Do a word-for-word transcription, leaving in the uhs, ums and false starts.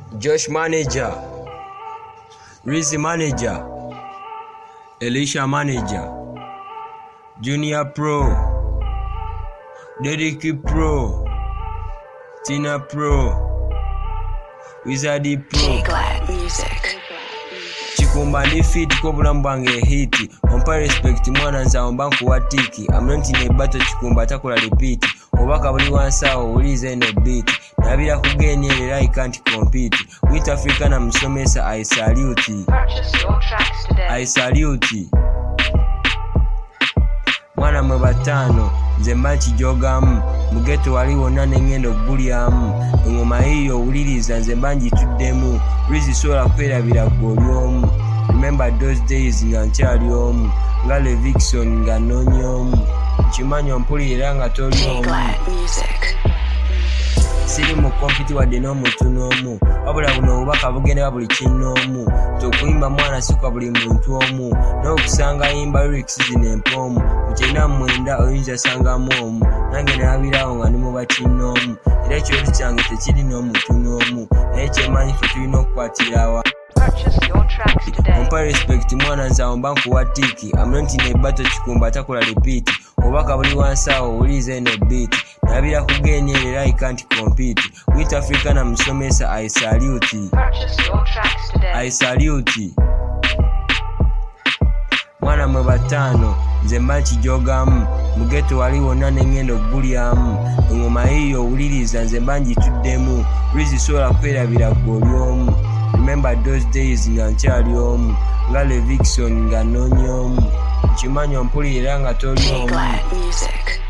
Josh manager, Rizzy manager, Elisha manager, Junior Pro, Dediki Pro, Tina Pro, Wizardy Pro. Chikumba ni fit ko bulamu bwange hiti. Ompa respect mwana nza mbanku watiki. Amnanti ne bato chikumba takola repeat. Obaka buli wansawo ulize no beat. Nabira kugenye era I can't compete. With Africa na msomesa I salute. I salute. Mwana mwe batano nze mbachi jogamu mugeto waliwo nane ngendo bulyamu ngoma hiyo uliriza nze banji tuddemu Rizzy sola kwerabira golyomu. Remember those days nga nkyali omu nga Levikson nga nonyomu kimanyo mpulira nga toli omu siri mu kompiti wadde n'omuntu n'omu wabula buno obubaka bugenda buli kinoomu tokuyimba mwana sikwa buli muntu omu n'okusanga yimba lyrics zino empoomu mukyenda mwenda oyinza sangamu omu nange nabirawo nga ndi mu bakinoomu era ekyoto kyange tekiri n'omuntu n'omu naye kyemanyi fe tulina okukwatirawa. Ompa respect mwana nzawo mba nkuwatiki amnanti ne bato chikumba takola repeat. Obaka buli wansawo ulize no beat. Nabira kugenye era I can't compete. With Africa na msomesa I salute. I salute. Mwana mwe batano nze mbanchi jogamu mugeto waliwo nane ngendo bulyamu ngoma hiyo uliriza nze banji tuddemu Rizzy sola kwerabira golyomu. Remember those days nga nkyali omu nga Levikson nga nonyomu kimanyo mpulira nga toli omu.